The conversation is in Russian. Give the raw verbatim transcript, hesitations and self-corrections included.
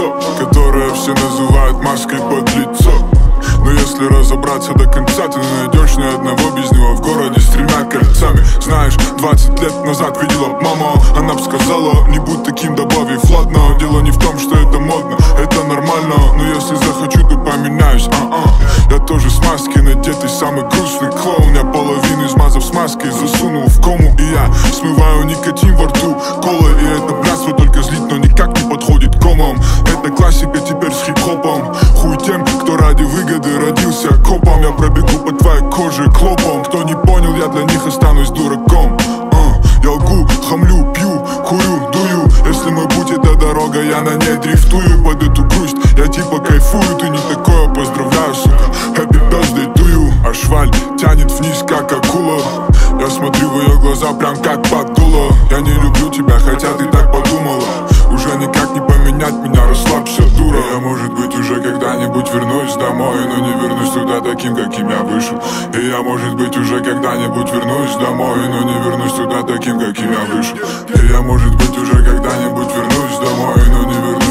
лицо, которое все называют маской под лицо. Но если разобраться до конца, ты не найдешь ни одного без него в городе с тремя кольцами. Знаешь, двадцать лет назад видела маму, она б сказала: не будь таким, добавив ладно. Дело не в том, что это модно, это нормально. Но если захочу, то поменяюсь, а-а. Я тоже с маски надетый, самый грустный клоун. Я половину измазав смазкой засунул в кому. И я смываю никотин во рту колы. И это блядство только злит, но никак не подходит комам. Это классика теперь с хип-хопом. Хуй тем, кто ради выгоды родился копом. Я пробегу по твоей коже клопом. Кто не понял, я для них останусь дураком. uh, Я лгу, хамлю, пью, курю, дую. Если мой путь это дорога, я на ней дрифтую. Под эту грусть я типа кайфую. Ты не такое, поздравляю, сука. Happy birthday to you. А шваль тянет вниз, как акула. Я смотрю в ее глаза, прям как под дуло. Я не люблю тебя, хотя ты так подумала. Уже никак не поменять меня, расслабься, дура. Я, может быть, уже когда-нибудь вернусь домой, но не вернусь туда таким, каким я вышел. И я, может быть, уже когда-нибудь вернусь домой, но не вернусь туда таким, каким я вышел. И я, может быть, уже когда-нибудь вернусь домой, но не вернусь